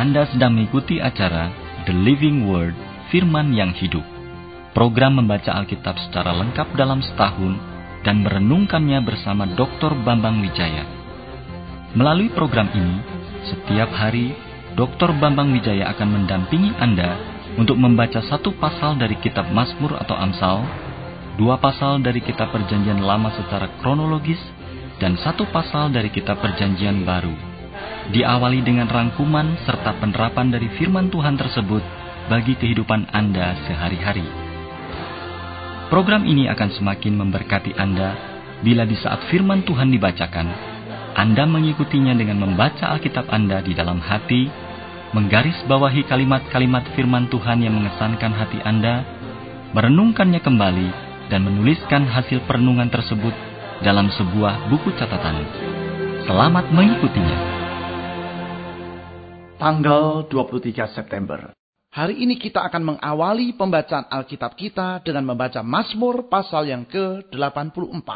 Anda sedang mengikuti acara The Living Word, Firman yang Hidup. Program membaca Alkitab secara lengkap dalam setahun dan merenungkannya bersama Dr. Bambang Wijaya. Melalui program ini, setiap hari Dr. Bambang Wijaya akan mendampingi Anda untuk membaca satu pasal dari kitab Mazmur atau Amsal, dua pasal dari kitab Perjanjian Lama secara kronologis, dan satu pasal dari kitab Perjanjian Baru. Diawali dengan rangkuman serta penerapan dari firman Tuhan tersebut bagi kehidupan Anda sehari-hari. Program ini akan semakin memberkati Anda bila di saat firman Tuhan dibacakan, Anda mengikutinya dengan membaca Alkitab Anda di dalam hati, menggarisbawahi kalimat-kalimat firman Tuhan yang mengesankan hati Anda, merenungkannya kembali, dan menuliskan hasil perenungan tersebut dalam sebuah buku catatan. Selamat mengikutinya. Tanggal 23 September. Hari ini kita akan mengawali pembacaan Alkitab kita dengan membaca Mazmur pasal yang ke-84.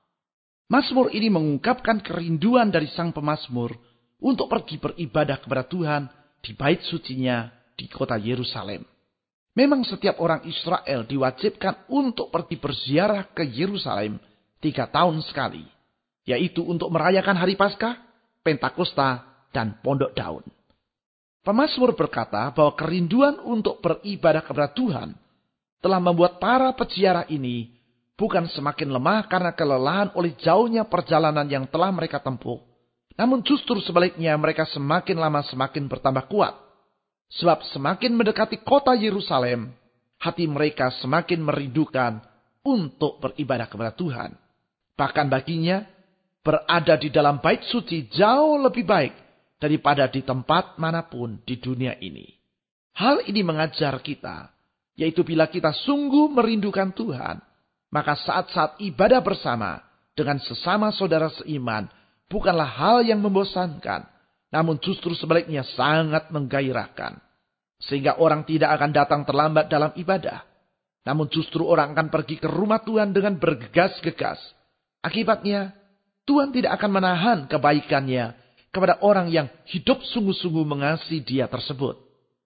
Mazmur ini mengungkapkan kerinduan dari sang pemazmur untuk pergi beribadah kepada Tuhan di bait sucinya di kota Yerusalem. Memang setiap orang Israel diwajibkan untuk pergi berziarah ke Yerusalem 3 tahun sekali, yaitu untuk merayakan Hari Paskah, Pentakosta, dan Pondok Daun. Pemazmur berkata bahwa kerinduan untuk beribadah kepada Tuhan telah membuat para peziarah ini bukan semakin lemah karena kelelahan oleh jauhnya perjalanan yang telah mereka tempuh. Namun justru sebaliknya mereka semakin lama semakin bertambah kuat. Sebab semakin mendekati kota Yerusalem, hati mereka semakin merindukan untuk beribadah kepada Tuhan. Bahkan baginya, berada di dalam bait suci jauh lebih baik daripada di tempat manapun di dunia ini. Hal ini mengajar kita, yaitu bila kita sungguh merindukan Tuhan, maka saat-saat ibadah bersama dengan sesama saudara seiman bukanlah hal yang membosankan, namun justru sebaliknya sangat menggairahkan. Sehingga orang tidak akan datang terlambat dalam ibadah, namun justru orang akan pergi ke rumah Tuhan dengan bergegas-gegas. Akibatnya, Tuhan tidak akan menahan kebaikannya kepada orang yang hidup sungguh-sungguh mengasihi Dia tersebut.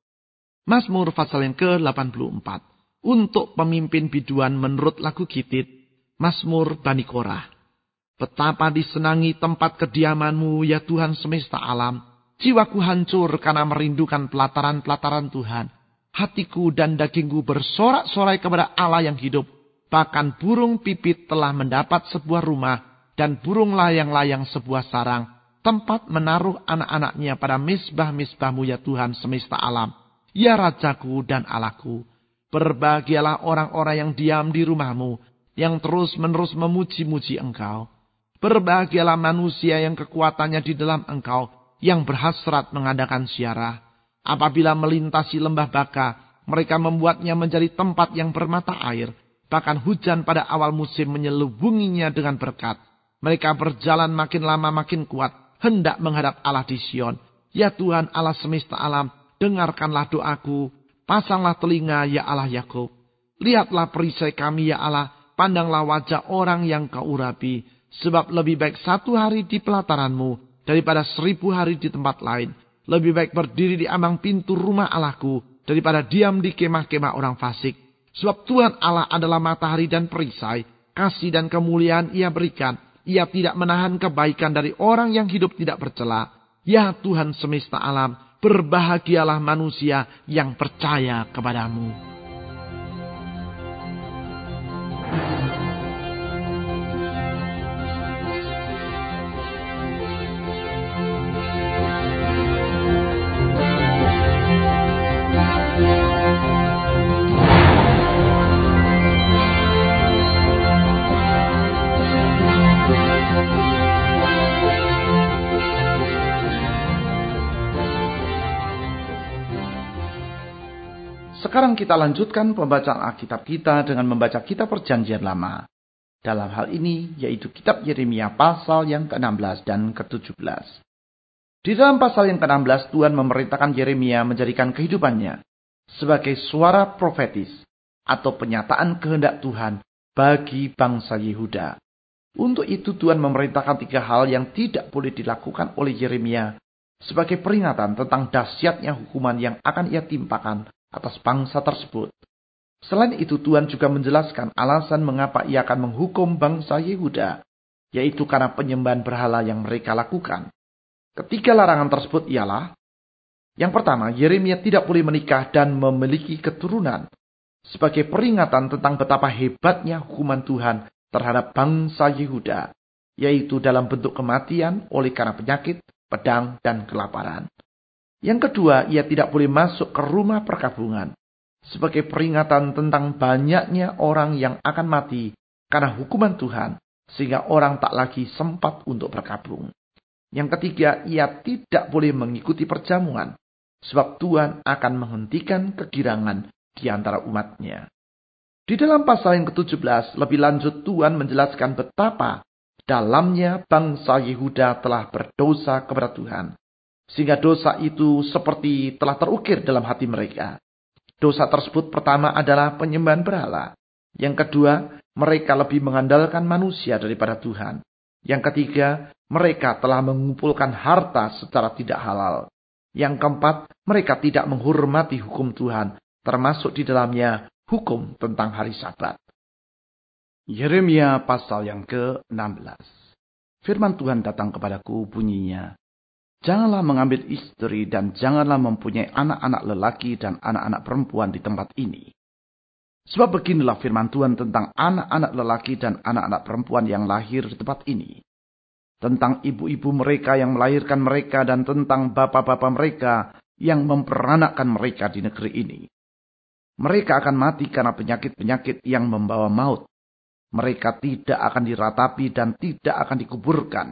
Mazmur pasal yang ke-84. Untuk pemimpin biduan menurut lagu Gitit, Mazmur Bani Korah. Betapa disenangi tempat kediaman-Mu, ya Tuhan semesta alam. Jiwaku hancur karena merindukan pelataran-pelataran Tuhan. Hatiku dan dagingku bersorak-sorai kepada Allah yang hidup. Bahkan burung pipit telah mendapat sebuah rumah, dan burung layang-layang sebuah sarang, tempat menaruh anak-anaknya pada misbah-misbah-Mu, ya Tuhan semesta alam. Ya Rajaku dan Allahku, berbahagialah orang-orang yang diam di rumah-Mu, yang terus-menerus memuji-muji Engkau. Berbahagialah manusia yang kekuatannya di dalam Engkau, yang berhasrat mengadakan ziarah. Apabila melintasi lembah Baka, mereka membuatnya menjadi tempat yang bermata air. Bahkan hujan pada awal musim menyelubunginya dengan berkat. Mereka berjalan makin lama makin kuat, hendak menghadap Allah di Sion. Ya Tuhan Allah semesta alam, dengarkanlah doaku. Pasanglah telinga, ya Allah Yakub. Lihatlah perisai kami, ya Allah. Pandanglah wajah orang yang Kau urapi. Sebab lebih baik 1 hari di pelataran-Mu daripada 1000 hari di tempat lain. Lebih baik berdiri di ambang pintu rumah Allahku daripada diam di kemah-kemah orang fasik. Sebab Tuhan Allah adalah matahari dan perisai. Kasih dan kemuliaan Ia berikan. Ia tidak menahan kebaikan dari orang yang hidup tidak bercela. Ya Tuhan semesta alam, berbahagialah manusia yang percaya kepada-Mu. Sekarang kita lanjutkan pembacaan Alkitab kita dengan membaca kitab Perjanjian Lama. Dalam hal ini yaitu kitab Yeremia pasal yang ke-16 dan ke-17. Di dalam pasal yang ke-16 Tuhan memerintahkan Yeremia menjadikan kehidupannya sebagai suara profetis atau penyataan kehendak Tuhan bagi bangsa Yehuda. Untuk itu Tuhan memerintahkan 3 hal yang tidak boleh dilakukan oleh Yeremia sebagai peringatan tentang dahsyatnya hukuman yang akan ia timpakan atas bangsa tersebut. Selain itu, Tuhan juga menjelaskan alasan mengapa ia akan menghukum bangsa Yehuda, yaitu karena penyembahan berhala yang mereka lakukan. Ketiga larangan tersebut ialah, yang pertama, Yeremia tidak boleh menikah dan memiliki keturunan, sebagai peringatan tentang betapa hebatnya hukuman Tuhan terhadap bangsa Yehuda, yaitu dalam bentuk kematian oleh karena penyakit, pedang, dan kelaparan. Yang kedua, ia tidak boleh masuk ke rumah perkabungan, sebagai peringatan tentang banyaknya orang yang akan mati karena hukuman Tuhan, sehingga orang tak lagi sempat untuk berkabung. Yang ketiga, ia tidak boleh mengikuti perjamuan, sebab Tuhan akan menghentikan kegirangan di antara umatnya. Di dalam pasal yang ke-17, lebih lanjut Tuhan menjelaskan betapa dalamnya bangsa Yehuda telah berdosa kepada Tuhan, sehingga dosa itu seperti telah terukir dalam hati mereka. Dosa tersebut pertama adalah penyembahan berhala. Yang kedua, mereka lebih mengandalkan manusia daripada Tuhan. Yang ketiga, mereka telah mengumpulkan harta secara tidak halal. Yang keempat, mereka tidak menghormati hukum Tuhan, termasuk di dalamnya hukum tentang hari Sabat. Yeremia pasal yang ke-16. Firman Tuhan datang kepadaku, bunyinya, janganlah mengambil istri dan janganlah mempunyai anak-anak lelaki dan anak-anak perempuan di tempat ini. Sebab beginilah firman Tuhan tentang anak-anak lelaki dan anak-anak perempuan yang lahir di tempat ini. Tentang ibu-ibu mereka yang melahirkan mereka dan tentang bapak-bapak mereka yang memperanakkan mereka di negeri ini. Mereka akan mati karena penyakit-penyakit yang membawa maut. Mereka tidak akan diratapi dan tidak akan dikuburkan.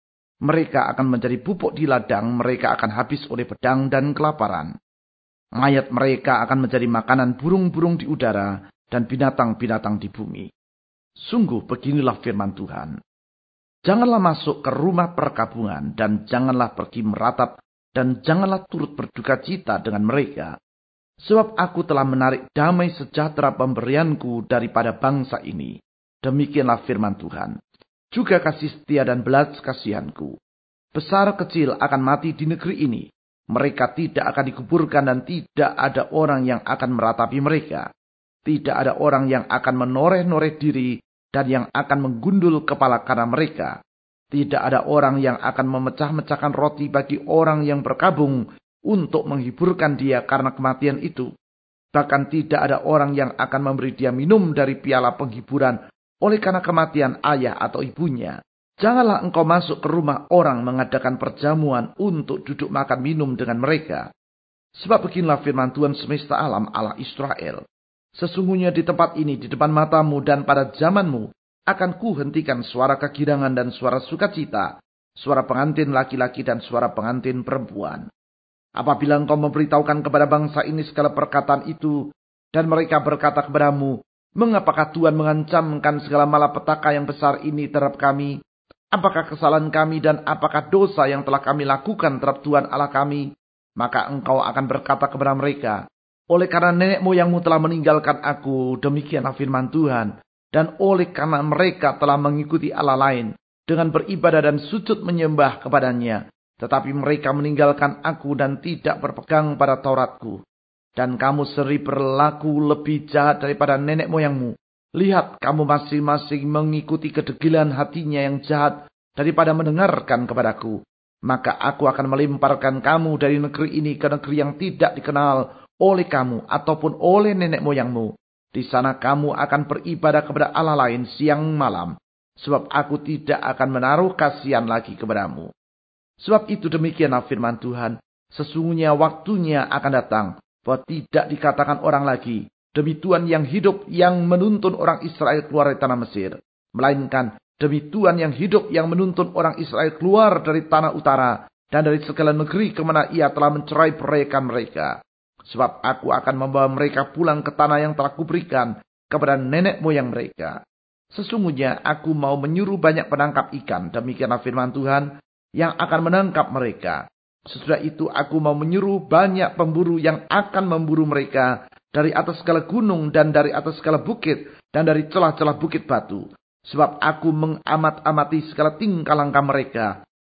Mereka akan menjadi pupuk di ladang, mereka akan habis oleh pedang dan kelaparan. Mayat mereka akan menjadi makanan burung-burung di udara dan binatang-binatang di bumi. Sungguh beginilah firman Tuhan. Janganlah masuk ke rumah perkabungan dan janganlah pergi meratap dan janganlah turut berduka cita dengan mereka. Sebab aku telah menarik damai sejahtera pemberianku daripada bangsa ini. Demikianlah firman Tuhan. Juga kasih setia dan belas kasihanku. Besar kecil akan mati di negeri ini. Mereka tidak akan dikuburkan dan tidak ada orang yang akan meratapi mereka. Tidak ada orang yang akan menoreh-noreh diri dan yang akan menggundul kepala karena mereka. Tidak ada orang yang akan memecah-mecahkan roti bagi orang yang berkabung untuk menghiburkan dia karena kematian itu. Bahkan tidak ada orang yang akan memberi dia minum dari piala penghiburan oleh karena kematian ayah atau ibunya. Janganlah engkau masuk ke rumah orang mengadakan perjamuan untuk duduk makan minum dengan mereka. Sebab beginilah firman Tuhan semesta alam Allah Israel. Sesungguhnya di tempat ini, di depan matamu dan pada zamanmu, akan kuhentikan suara kegirangan dan suara sukacita, suara pengantin laki-laki dan suara pengantin perempuan. Apabila engkau memberitahukan kepada bangsa ini segala perkataan itu, dan mereka berkata kepadamu, mengapakah Tuhan mengancamkan segala malapetaka yang besar ini terhadap kami? Apakah kesalahan kami dan apakah dosa yang telah kami lakukan terhadap Tuhan Allah kami? Maka engkau akan berkata kepada mereka, oleh karena nenek moyangmu telah meninggalkan aku, demikianlah firman Tuhan. Dan oleh karena mereka telah mengikuti Allah lain, dengan beribadah dan sujud menyembah kepadanya. Tetapi mereka meninggalkan aku dan tidak berpegang pada Tauratku. Dan kamu sendiri berlaku lebih jahat daripada nenek moyangmu. Lihat, kamu masing-masing mengikuti kedegilan hatinya yang jahat daripada mendengarkan kepadaku. Maka aku akan melemparkan kamu dari negeri ini ke negeri yang tidak dikenal oleh kamu ataupun oleh nenek moyangmu. Di sana kamu akan beribadah kepada Allah lain siang malam. Sebab aku tidak akan menaruh kasihan lagi kepadamu. Sebab itu demikianlah firman Tuhan. Sesungguhnya waktunya akan datang bahwa tidak dikatakan orang lagi, demi Tuhan yang hidup yang menuntun orang Israel keluar dari tanah Mesir. Melainkan demi Tuhan yang hidup yang menuntun orang Israel keluar dari tanah utara dan dari segala negeri kemana ia telah mencerai beraikan mereka. Sebab aku akan membawa mereka pulang ke tanah yang telah kuberikan kepada nenek moyang mereka. Sesungguhnya aku mau menyuruh banyak penangkap ikan, demikianlah firman Tuhan, yang akan menangkap mereka. Sesudah itu aku mau menyuruh banyak pemburu yang akan memburu mereka dari atas segala gunung dan dari atas segala bukit dan dari celah-celah bukit batu. Sebab aku mengamat-amati segala tingkah langkah mereka.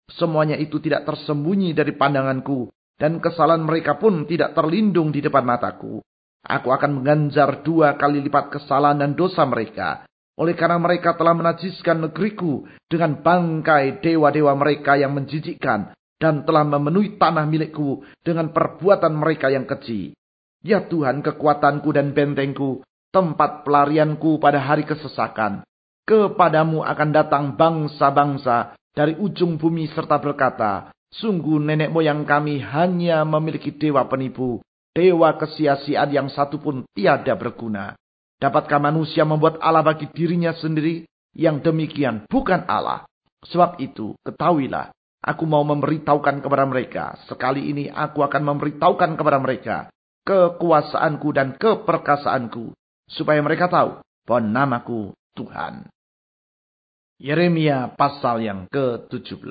Semuanya itu tidak tersembunyi dari pandanganku, dan kesalahan mereka pun tidak terlindung di depan mataku. Aku akan mengganjar 2 kali lipat kesalahan dan dosa mereka, oleh karena mereka telah menajiskan negeriku dengan bangkai dewa-dewa mereka yang menjijikkan, dan telah memenuhi tanah milikku dengan perbuatan mereka yang keji. Ya Tuhan, kekuatanku dan bentengku, tempat pelarianku pada hari kesesakan. Kepadamu akan datang bangsa-bangsa dari ujung bumi serta berkata, sungguh nenek moyang kami hanya memiliki dewa penipu, dewa kesia-siaan yang satu pun tiada berguna. Dapatkah manusia membuat Allah bagi dirinya sendiri? Yang demikian bukan Allah. Sebab itu, ketahuilah, aku mau memberitahukan kepada mereka. Sekali ini aku akan memberitahukan kepada mereka kekuasaanku dan keperkasaanku, supaya mereka tahu bahwa namaku Tuhan. Yeremia pasal yang ke-17.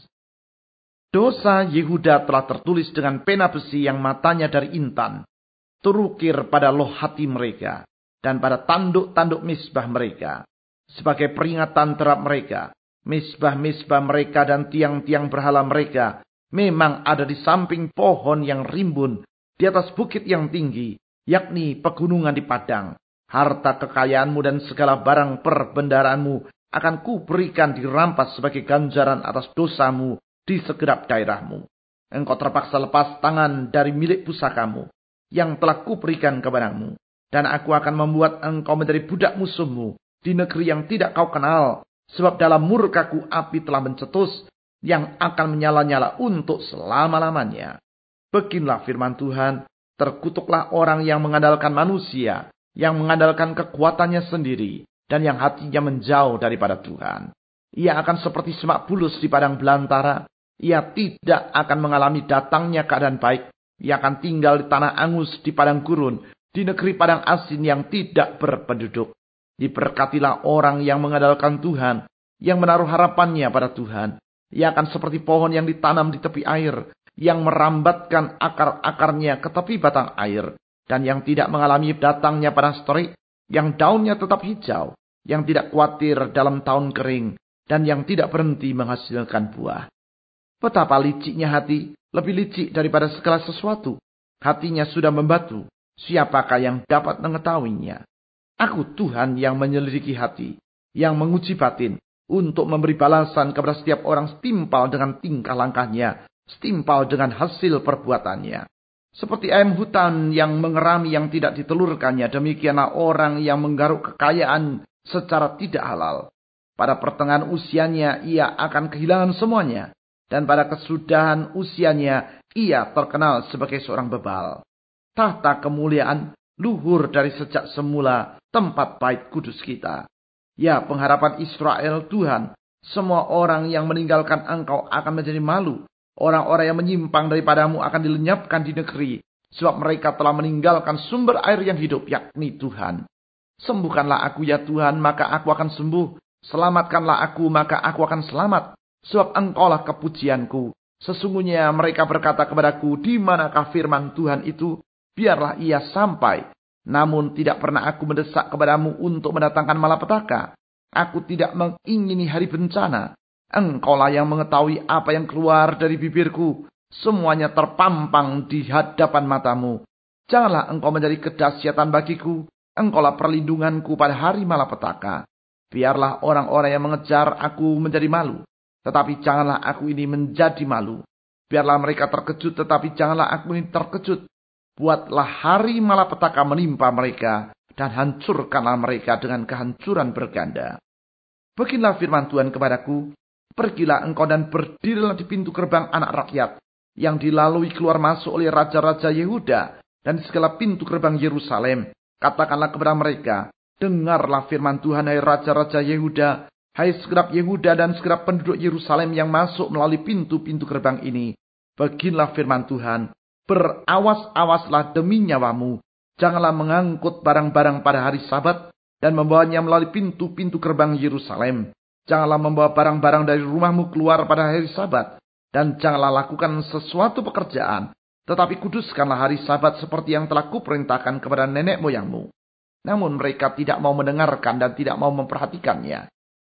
Dosa Yehuda telah tertulis dengan pena besi yang matanya dari intan, terukir pada loh hati mereka, dan pada tanduk-tanduk misbah mereka, sebagai peringatan terhadap mereka. Misbah-misbah mereka dan tiang-tiang berhala mereka memang ada di samping pohon yang rimbun, di atas bukit yang tinggi, yakni pegunungan di padang. Harta kekayaanmu dan segala barang perbendaraanmu akan kuberikan dirampas sebagai ganjaran atas dosamu di segenap daerahmu. Engkau terpaksa lepas tangan dari milik pusakamu yang telah kuberikan kepadamu. Dan aku akan membuat engkau menjadi budak musuhmu di negeri yang tidak kau kenal. Sebab dalam murkaku api telah mencetus yang akan menyala-nyala untuk selama-lamanya. Beginilah firman Tuhan, terkutuklah orang yang mengandalkan manusia, yang mengandalkan kekuatannya sendiri, dan yang hatinya menjauh daripada Tuhan. Ia akan seperti semak bulus di padang belantara. Ia tidak akan mengalami datangnya keadaan baik. Ia akan tinggal di tanah angus, di padang gurun, di negeri padang asin yang tidak berpenduduk. Diberkatilah orang yang mengandalkan Tuhan, yang menaruh harapannya pada Tuhan. Ia akan seperti pohon yang ditanam di tepi air, yang merambatkan akar-akarnya ke tepi batang air, dan yang tidak mengalami datangnya panas terik, yang daunnya tetap hijau, yang tidak khawatir dalam tahun kering, dan yang tidak berhenti menghasilkan buah. Betapa liciknya hati, lebih licik daripada segala sesuatu. Hatinya sudah membatu, siapakah yang dapat mengetahuinya? Aku Tuhan yang menyelidiki hati, yang menguji batin, untuk memberi balasan kepada setiap orang setimpal dengan tingkah langkahnya, setimpal dengan hasil perbuatannya. Seperti ayam hutan yang mengerami yang tidak ditelurkannya, demikianlah orang yang menggaruk kekayaan secara tidak halal. Pada pertengahan usianya ia akan kehilangan semuanya, dan pada kesudahan usianya ia terkenal sebagai seorang bebal. Tahta kemuliaan luhur dari sejak semula tempat bait kudus kita. Ya pengharapan Israel Tuhan, semua orang yang meninggalkan engkau akan menjadi malu. Orang-orang yang menyimpang daripadamu akan dilenyapkan di negeri, sebab mereka telah meninggalkan sumber air yang hidup, yakni Tuhan. Sembuhkanlah aku ya Tuhan, maka aku akan sembuh. Selamatkanlah aku, maka aku akan selamat. Sebab engkaulah kepujianku. Sesungguhnya mereka berkata kepadaku, di manakah firman Tuhan itu? Biarlah ia sampai. Namun tidak pernah aku mendesak kepadamu untuk mendatangkan malapetaka. Aku tidak mengingini hari bencana. Engkaulah yang mengetahui apa yang keluar dari bibirku. Semuanya terpampang di hadapan matamu. Janganlah engkau menjadi kedahsyatan bagiku. Engkaulah perlindunganku pada hari malapetaka. Biarlah orang-orang yang mengejar aku menjadi malu. Tetapi janganlah aku ini menjadi malu. Biarlah mereka terkejut, tetapi janganlah aku ini terkejut. Buatlah hari malapetaka menimpa mereka, dan hancurkanlah mereka dengan kehancuran berganda. Beginilah firman Tuhan kepadaku. Pergilah engkau dan berdirilah di pintu gerbang anak rakyat, yang dilalui keluar masuk oleh raja-raja Yehuda, dan di segala pintu gerbang Yerusalem. Katakanlah kepada mereka, dengarlah firman Tuhan, hai raja-raja Yehuda, hai segenap Yehuda dan segenap penduduk Yerusalem yang masuk melalui pintu-pintu gerbang ini. Beginilah firman Tuhan, berawas-awaslah demi nyawamu. Janganlah mengangkut barang-barang pada hari Sabat dan membawanya melalui pintu-pintu gerbang Yerusalem. Janganlah membawa barang-barang dari rumahmu keluar pada hari Sabat. Dan janganlah lakukan sesuatu pekerjaan. Tetapi kuduskanlah hari Sabat seperti yang telah kuperintahkan kepada nenek moyangmu. Namun mereka tidak mau mendengarkan dan tidak mau memperhatikannya.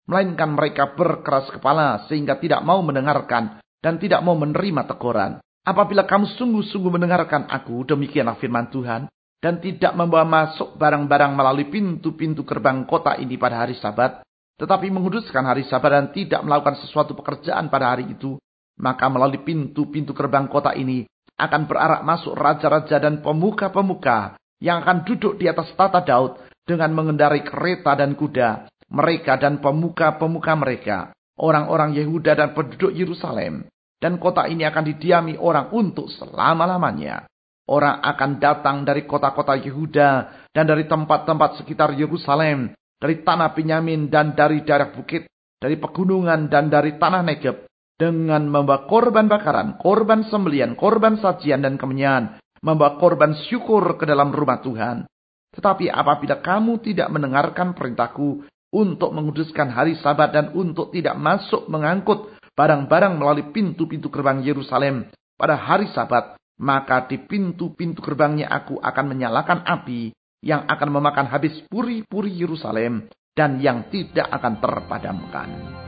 melainkan mereka berkeras kepala sehingga tidak mau mendengarkan dan tidak mau menerima teguran. Apabila kamu sungguh-sungguh mendengarkan aku, demikianlah firman Tuhan, dan tidak membawa masuk barang-barang melalui pintu-pintu gerbang kota ini pada hari Sabat, tetapi menguduskan hari Sabat dan tidak melakukan sesuatu pekerjaan pada hari itu, maka melalui pintu-pintu gerbang kota ini akan berarak masuk raja-raja dan pemuka-pemuka yang akan duduk di atas tata Daud dengan mengendarai kereta dan kuda, mereka dan pemuka-pemuka mereka, orang-orang Yehuda dan penduduk Yerusalem. Dan kota ini akan didiami orang untuk selama-lamanya. Orang akan datang dari kota-kota Yehuda dan dari tempat-tempat sekitar Yerusalem, dari tanah Benyamin dan dari daerah bukit, dari pegunungan dan dari tanah Negeb, dengan membawa korban bakaran, korban sembelian, korban sajian dan kemenyan, membawa korban syukur ke dalam rumah Tuhan. Tetapi apabila kamu tidak mendengarkan perintahku untuk menguduskan hari Sabat dan untuk tidak masuk mengangkut barang-barang melalui pintu-pintu gerbang Yerusalem pada hari Sabat, maka di pintu-pintu gerbangnya aku akan menyalakan api yang akan memakan habis puri-puri Yerusalem dan yang tidak akan terpadamkan.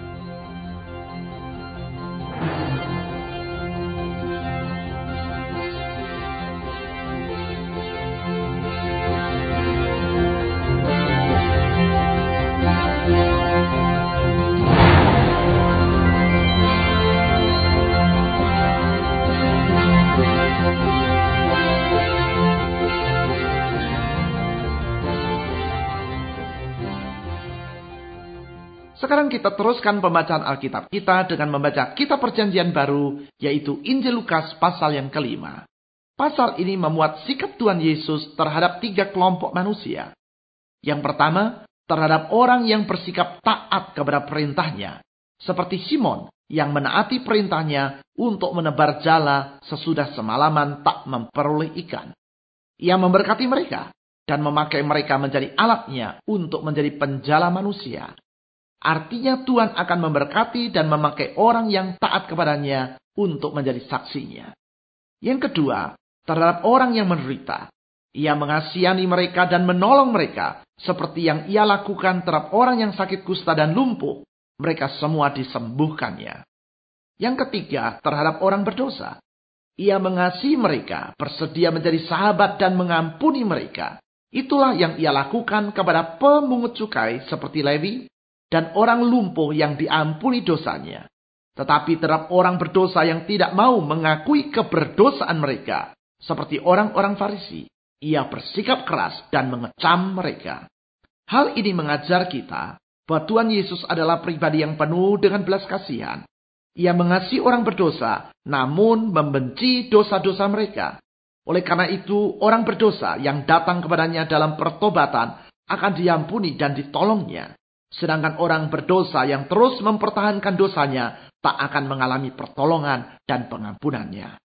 Sekarang kita teruskan pembacaan Alkitab kita dengan membaca kitab Perjanjian Baru, yaitu Injil Lukas pasal yang ke-5. Pasal ini memuat sikap Tuhan Yesus terhadap 3 kelompok manusia. Yang pertama, terhadap orang yang bersikap taat kepada perintahnya, seperti Simon yang menaati perintahnya untuk menebar jala sesudah semalaman tak memperoleh ikan. Ia memberkati mereka dan memakai mereka menjadi alatnya untuk menjadi penjala manusia. Artinya Tuhan akan memberkati dan memakai orang yang taat kepadanya untuk menjadi saksinya. Yang kedua, terhadap orang yang menderita. Ia mengasihani mereka dan menolong mereka, seperti yang ia lakukan terhadap orang yang sakit kusta dan lumpuh. Mereka semua disembuhkannya. Yang ketiga, terhadap orang berdosa. Ia mengasihi mereka, bersedia menjadi sahabat dan mengampuni mereka. Itulah yang ia lakukan kepada pemungut cukai seperti Lewi, dan orang lumpuh yang diampuni dosanya. Tetapi terhadap orang berdosa yang tidak mau mengakui keberdosaan mereka, seperti orang-orang Farisi, ia bersikap keras dan mengecam mereka. Hal ini mengajar kita bahwa Tuhan Yesus adalah pribadi yang penuh dengan belas kasihan. Ia mengasihi orang berdosa, namun membenci dosa-dosa mereka. Oleh karena itu, orang berdosa yang datang kepadanya dalam pertobatan akan diampuni dan ditolongnya. Sedangkan orang berdosa yang terus mempertahankan dosanya tak akan mengalami pertolongan dan pengampunannya.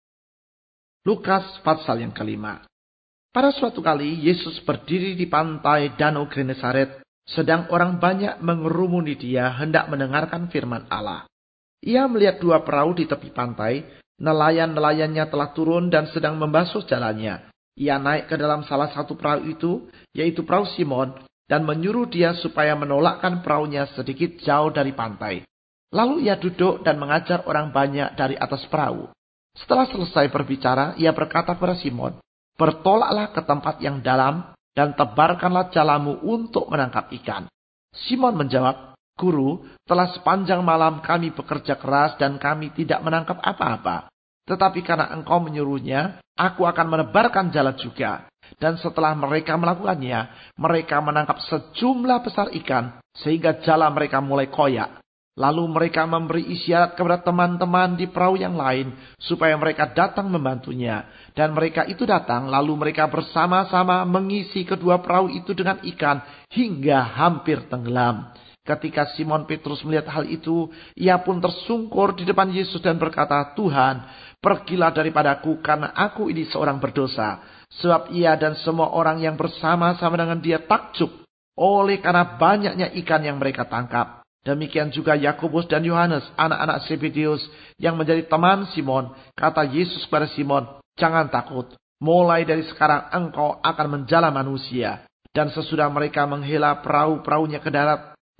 Lukas pasal yang ke-5. Pada suatu kali Yesus berdiri di pantai Danau Genesaret, sedang orang banyak mengerumuni dia hendak mendengarkan firman Allah. Ia melihat 2 perahu di tepi pantai, nelayan-nelayannya telah turun dan sedang membasuh jalannya. Ia naik ke dalam salah satu perahu itu, yaitu perahu Simon, dan menyuruh dia supaya menolakkan perahunya sedikit jauh dari pantai. Lalu ia duduk dan mengajar orang banyak dari atas perahu. Setelah selesai berbicara, ia berkata kepada Simon, "Bertolaklah ke tempat yang dalam dan tebarkanlah jalamu untuk menangkap ikan." Simon menjawab, "Guru, telah sepanjang malam kami bekerja keras dan kami tidak menangkap apa-apa. Tetapi karena engkau menyuruhnya, aku akan menebarkan jala juga." Dan setelah mereka melakukannya, mereka menangkap sejumlah besar ikan, sehingga jala mereka mulai koyak. Lalu mereka memberi isyarat kepada teman-teman di perahu yang lain, supaya mereka datang membantunya. Dan mereka itu datang, lalu mereka bersama-sama mengisi kedua perahu itu dengan ikan, hingga hampir tenggelam. Ketika Simon Petrus melihat hal itu, ia pun tersungkur di depan Yesus dan berkata, "Tuhan, pergilah daripadaku karena aku ini seorang berdosa." Sebab ia dan semua orang yang bersama-sama dengan dia takjub oleh karena banyaknya ikan yang mereka tangkap. Demikian juga Yakobus dan Yohanes, anak-anak Zebedeus yang menjadi teman Simon. Kata Yesus kepada Simon, "Jangan takut, mulai dari sekarang engkau akan menjala manusia." Dan sesudah mereka menghela perahu-perahunya ke darat,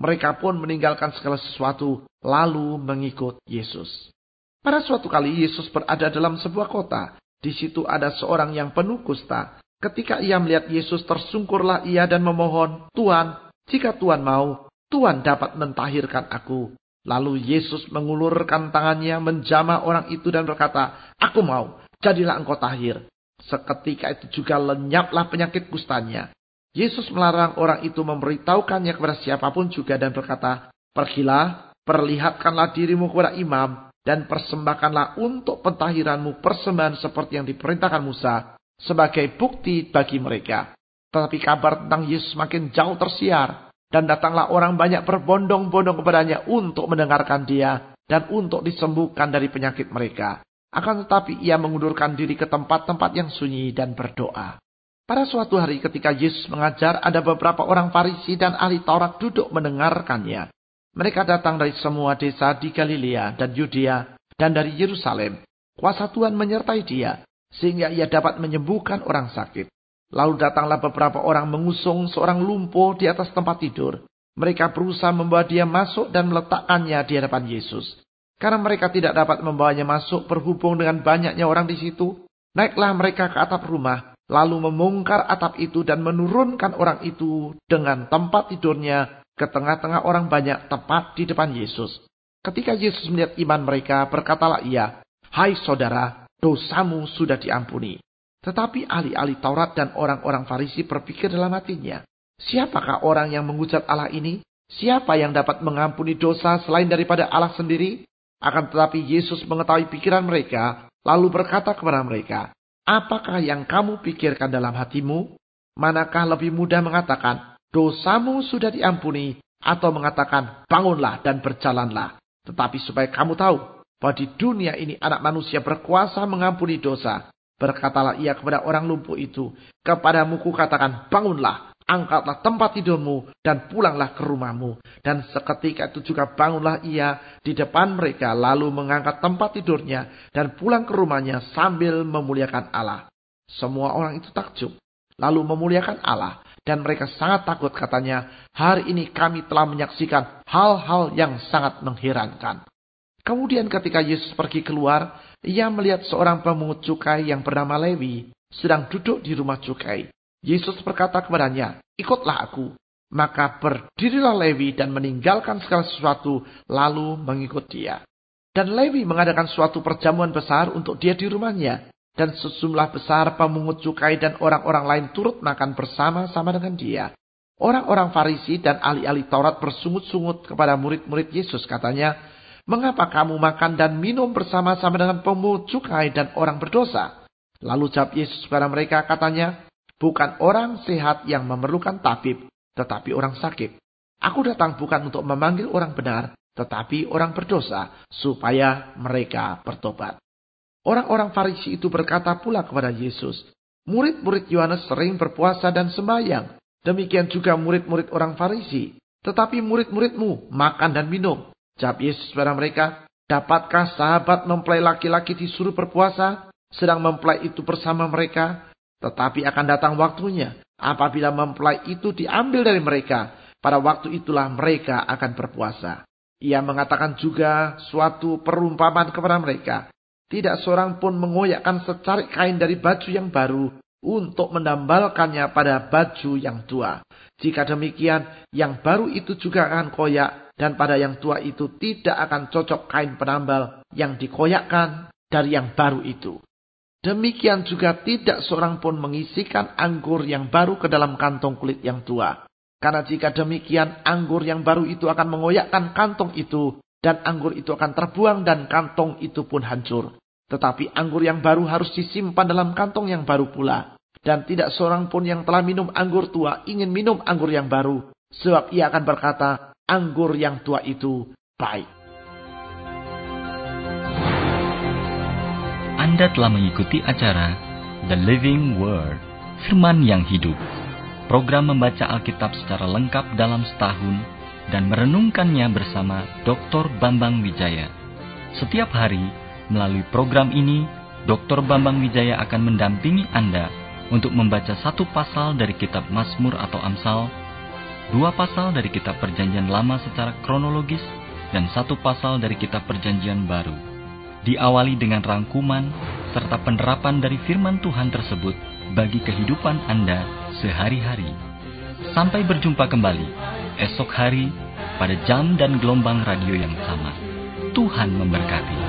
Mereka pun meninggalkan segala sesuatu, lalu mengikut Yesus. Pada suatu kali Yesus berada dalam sebuah kota. Di situ ada seorang yang penuh kusta. Ketika ia melihat Yesus, tersungkurlah ia dan memohon, "Tuhan, jika Tuhan mau, Tuhan dapat mentahirkan aku." Lalu Yesus mengulurkan tangannya, menjamah orang itu dan berkata, "Aku mau, jadilah engkau tahir." Seketika itu juga lenyaplah penyakit kustanya. Yesus melarang orang itu memberitahukannya kepada siapapun juga dan berkata, "Pergilah, perlihatkanlah dirimu kepada imam, dan persembahkanlah untuk pentahiranmu persembahan seperti yang diperintahkan Musa, sebagai bukti bagi mereka." Tetapi kabar tentang Yesus makin jauh tersiar, dan datanglah orang banyak berbondong-bondong kepadanya untuk mendengarkan dia, dan untuk disembuhkan dari penyakit mereka. Akan tetapi ia mengundurkan diri ke tempat-tempat yang sunyi dan berdoa. Pada suatu hari ketika Yesus mengajar, ada beberapa orang Farisi dan ahli Taurat duduk mendengarkannya. Mereka datang dari semua desa di Galilea dan Yudea dan dari Yerusalem. Kuasa Tuhan menyertai dia, sehingga ia dapat menyembuhkan orang sakit. Lalu datanglah beberapa orang mengusung seorang lumpuh di atas tempat tidur. Mereka berusaha membawa dia masuk dan meletakkannya di hadapan Yesus. Karena mereka tidak dapat membawanya masuk berhubung dengan banyaknya orang di situ, naiklah mereka ke atap rumah, lalu membongkar atap itu dan menurunkan orang itu dengan tempat tidurnya ke tengah-tengah orang banyak tepat di depan Yesus. Ketika Yesus melihat iman mereka, berkatalah ia, "Hai saudara, dosamu sudah diampuni." Tetapi ahli-ahli Taurat dan orang-orang Farisi berpikir dalam hatinya, "Siapakah orang yang menghujat Allah ini? Siapa yang dapat mengampuni dosa selain daripada Allah sendiri?" Akan tetapi Yesus mengetahui pikiran mereka, lalu berkata kepada mereka, "Apakah yang kamu pikirkan dalam hatimu? Manakah lebih mudah mengatakan, 'Dosamu sudah diampuni,' atau mengatakan, 'Bangunlah dan berjalanlah'? Tetapi supaya kamu tahu bahwa di dunia ini anak manusia berkuasa mengampuni dosa." Berkatalah ia kepada orang lumpuh itu, "Kepadamu kukatakan, bangunlah, angkatlah tempat tidurmu, dan pulanglah ke rumahmu." Dan seketika itu juga bangunlah ia di depan mereka, lalu mengangkat tempat tidurnya, dan pulang ke rumahnya sambil memuliakan Allah. Semua orang itu takjub, lalu memuliakan Allah. Dan mereka sangat takut, katanya, "Hari ini kami telah menyaksikan hal-hal yang sangat mengherankan." Kemudian ketika Yesus pergi keluar, ia melihat seorang pemungut cukai yang bernama Lewi sedang duduk di rumah cukai. Yesus berkata kepadanya, "Ikutlah aku." Maka berdirilah Lewi dan meninggalkan segala sesuatu lalu mengikut dia. Dan Lewi mengadakan suatu perjamuan besar untuk dia di rumahnya. Dan sejumlah besar pemungut cukai dan orang-orang lain turut makan bersama-sama dengan dia. Orang-orang Farisi dan ahli-ahli Taurat bersungut-sungut kepada murid-murid Yesus, katanya, "Mengapa kamu makan dan minum bersama-sama dengan pemungut cukai dan orang berdosa?" Lalu jawab Yesus kepada mereka, katanya, "Bukan orang sehat yang memerlukan tabib, tetapi orang sakit. Aku datang bukan untuk memanggil orang benar, tetapi orang berdosa, supaya mereka bertobat." Orang-orang Farisi itu berkata pula kepada Yesus, "Murid-murid Yohanes sering berpuasa dan sembahyang. Demikian juga murid-murid orang Farisi. Tetapi murid-muridmu makan dan minum." Jawab Yesus kepada mereka, "Dapatkah sahabat mempelai laki-laki disuruh berpuasa, sedang mempelai itu bersama mereka? Tetapi akan datang waktunya, apabila mempelai itu diambil dari mereka, pada waktu itulah mereka akan berpuasa." Ia mengatakan juga suatu perumpamaan kepada mereka. Tidak seorang pun mengoyakkan secarik kain dari baju yang baru untuk menambalkannya pada baju yang tua. Jika demikian, yang baru itu juga akan koyak, dan pada yang tua itu tidak akan cocok kain penambal yang dikoyakkan dari yang baru itu. Demikian juga tidak seorang pun mengisikan anggur yang baru ke dalam kantong kulit yang tua. Karena jika demikian, anggur yang baru itu akan mengoyakkan kantong itu, dan anggur itu akan terbuang dan kantong itu pun hancur. Tetapi anggur yang baru harus disimpan dalam kantong yang baru pula. Dan tidak seorang pun yang telah minum anggur tua ingin minum anggur yang baru. Sebab ia akan berkata, anggur yang tua itu baik. Anda telah mengikuti acara The Living Word, Firman yang Hidup. Program membaca Alkitab secara lengkap dalam setahun dan merenungkannya bersama Dr. Bambang Wijaya. Setiap hari, melalui program ini, Dr. Bambang Wijaya akan mendampingi Anda untuk membaca satu pasal dari kitab Mazmur atau Amsal, 2 pasal dari kitab Perjanjian Lama secara kronologis, dan 1 pasal dari kitab Perjanjian Baru. Diawali dengan rangkuman serta penerapan dari firman Tuhan tersebut bagi kehidupan Anda sehari-hari. Sampai berjumpa kembali esok hari pada jam dan gelombang radio yang sama. Tuhan memberkati.